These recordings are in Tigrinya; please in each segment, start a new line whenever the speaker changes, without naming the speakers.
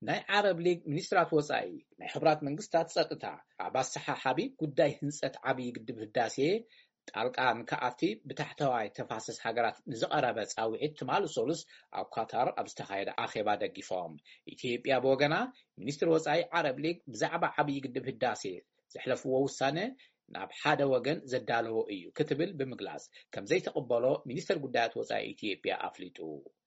ናይ ዓረብ ሊግ ሚኒስትራት ወፃኢ ናይ ሕብራት መንግስታት ጸጥታ ኣባስሓ ሓቢ ጉዳይ ህንጸት ዓብይ ግድብ ህዳሴ ጣልቃ ንከኣቲ ብታሕተዋይ ተፋሰስ ሃገራት ንዝቐረበ ጻውዒት ትማል ሶሉስ ኣብ ኳታር ኣብ ዝተኻየደ ኣኼባ ደጊፎም ኢትዮጵያ ብወገና ሚኒስትር ወፃኢ ዓረብ ሊግ ብዛዕባ ዓብይ ግድብ ህዳሴ ዘሕለፍዎ ውሳነ ናብ ሓደ ወገን ዘዳለዎ እዩ ክትብል ብምግላጽ ከም ዘይተቀበሎ ሚኒስትር ጉዳያት ወፃኢ ኢትዮጵያ ኣፍሊጡ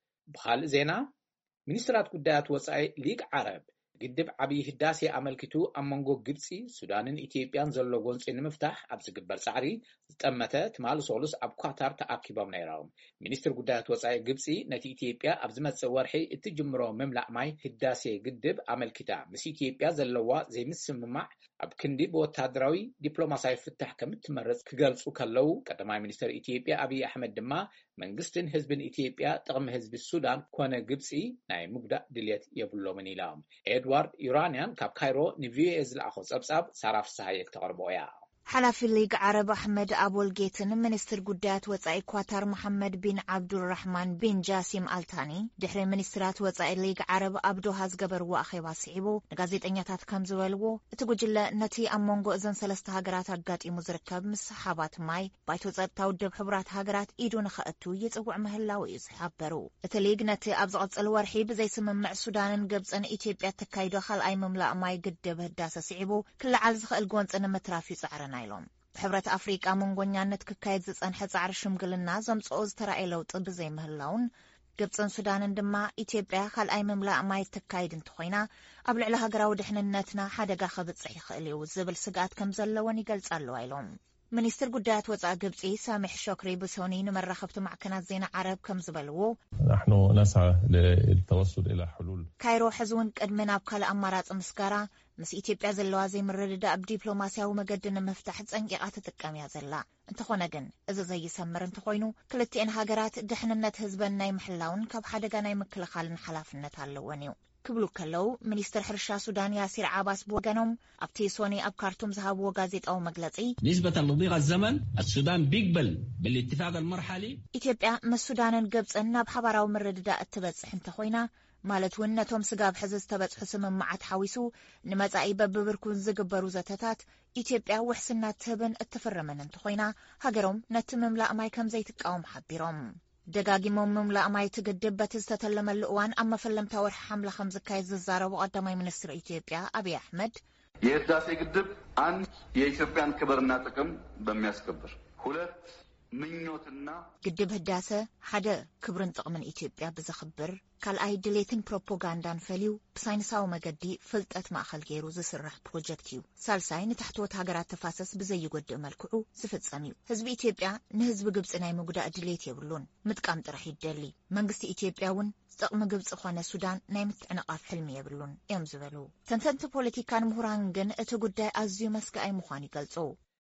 ብኻልእ ዜና ሚኒስትራት ጉዳያት ወፃኢ ሊግ ዓረብ ግድብ ዓብይ ህዳሴ ኣመልኪቱ ኣብ መንጎ ግብጺ ሱዳንን ኢትዮጵያን ዘሎ ጎንፂ ንምፍታሕ ኣብ ዝግበር ጻዕሪ ዝጠመተ ትማል ሶሉስ ኣብ ኳታር ተኣኪቦም ነይሮም ሚኒስትር ጉዳያት ወፃኢ ግብጺ ነቲ ኢትዮጵያ ኣብ ዝመጽእ ወርሒ እትጅምሮ መምላእ ማይ ህዳሴ ግድብ ኣመልኪታ ምስ ኢትዮጵያ ዘለዋ ዘይምስምማዕ ኣብ ክንዲ ብወታደራዊ ዲፕሎማሲያዊ ፍታሕ ከም እትመርጽ ክገልጹ ከለው ቀዳማይ ሚኒስትር ኢትዮጵያ አብይ አሕመድ ድማ መንግስትን ህዝብን ኢትዮጵያ ጥቅሚ ህዝቢ ሱዳን ኮነ ግብጺ ናይ ሙግዳእ ድልየት የብሎምን ኢሎም ኤድዋርድ ዩራኒያን ካብ ካይሮ ንቪኦኤ ዝለኣኾ ጸብጻብ ሳራፍ ሳሃየክ ተቀርቦያ
حلف الليج عرب أحمد أبو الجيتن منستر قدات وصاي كواتر محمد بن عبد الرحمن بن جاسم التاني دحر منسترات وصاي الليج عرب أبدو هاز قبر وأخي واسعبو نقازيت أنياتات كمزوالو تقوجل نتي أمونغو إذن سلست هاجرات هاقات مزركب من صحابات ماي بايتو زبتاو دب حبرات هاجرات إيدو نخأتو يتقوع مهلا ويزحبرو تليج نتي أبزغط الورحيب زي سممع سودان قبز أن إيتيبيا تكايدو خال أي مملا ماي قدب هداسة سعبو كل عالزخ القوانس أنا مترافي صعرنا بحبرة أفريقيا منغونيانت كايد زصنح ጻዕሪ ሽምግልና ዘምጽኦ ዝተራእየ ለውጢ ብዘይ ምህላውን ግብጽን ሱዳንን ድማ ኢትዮጵያ ካልኣይ መምላእ ማይ ተካይድ እንትኾይና ኣብ ልዕሊ ሃገራዊ ድሕንነትና ሓደጋ ከብጽሕ ይኽእል እዩ ዝብል ስጋት ከም ዘለዎን ይገልጻሉ ኢሎም ሚኒስትር ጉዳያት ወጻኢ ግብጽ ሳሚሕ ሾክሪ በሶኒ ንመራኸብቲ ማዕከናት ዜና ዓረብ ከም ዝበልዎ
نحن نسعى للتوصل إلى حلول
ካይሮ ሕዝውን ቅድሚን ኣብ ካልእ ኣማራጺ ምስጋራ ምስ ኢትዮጵያ ዘለዋ ዘይምርድዳእ ብዲፕሎማስያዊ መገዲ ንምፍታሕ ጸንቂቓ ትጥቀም እያ ዘላ እንተኾነ ግን እዚ ዘይሰምር እንተኾይኑ ክልቲአን ሃገራት ድሕንነት ህዝበን ናይ ምሕላውን ካብ ሓደጋ ናይ ምክልኻልን ሓላፍነት ኣለወን እዩ ክብሉ ከለው ሚኒስትር ሕርሻ ሱዳን ያሲር ዓባስ በወገኖም ኣብቲ ሶኒ ኣብ ካርቱም ዝሃብዎ ጋዜጣዊ መግለጺ
نسبة لضيق الزمن السودان بيقبل بالاتفاق المرحلي
ኢትዮጵያ ምስ ሱዳንን ግብጽን ናብ ሓባራዊ ምርድዳእ እትበጽሕ እንተኾይና ማለት ወነቶም ስጋብ ሕዝ ዝተበጽሑ ስምምዓት ሓዊሱ ንመጻኢ በብብርኩን ዝግበሩ ዘተታት ኢትዮጵያ ውሕስናት ትህብን እትፈረመን እንተኾይና ሃገሮም ነቲ መምላእ ማይ ከም ዘይትቃወም ሓቢሮም ደጋጊሞም መምላእ ማይ ትግድብ በቲ ዝተተለመሉ እዋን ኣብ መፈለምታ ወርሒ ሓምለ ከም ዝካየድ ዝዛረቡ ቀዳማይ ሚኒስትር ኢትዮጵያ አብይ አሕመድ
የህዳሴ ግድብ አንድ የኢትዮጵያን ክብርና ጥቅም በሚያስከብር ሁለት ምኞትና
ግድብ ህዳሴ ሓደ ክብርን ጥቅምን ኢትዮጵያ ብዝኽብር ካልኣይ ድሌትን ፕሮፓጋንዳን ፈልዩ ብሳይንሳዊ መገዲ ፍልጠት ማእኸል ገይሩ ዝስራሕ ፕሮጀክት እዩ ሳልሳይ ንታሕተወት ሃገራት ተፋሰስ ብዘይጎድእ መልክዑ ዝፍጸም እዩ ህዝቢ ኢትዮጵያ ንህዝቢ ግብጽ ናይ ምጉዳእ ድሌት የብሉን ምጥቃም ጥራሕ ይደሊ መንግስቲ ኢትዮጵያ እውን ጥቅሚ ግብጽ ኾነ ሱዳን ናይ ምትዕንቃፍ ሕልሚ የብሉን እዮም ዝበሉ ተንተንቲ ፖለቲካን ምሁራን ግን እቲ ጉዳይ ኣዝዩ መስጋኣይ ምዃኑ ይገልጹ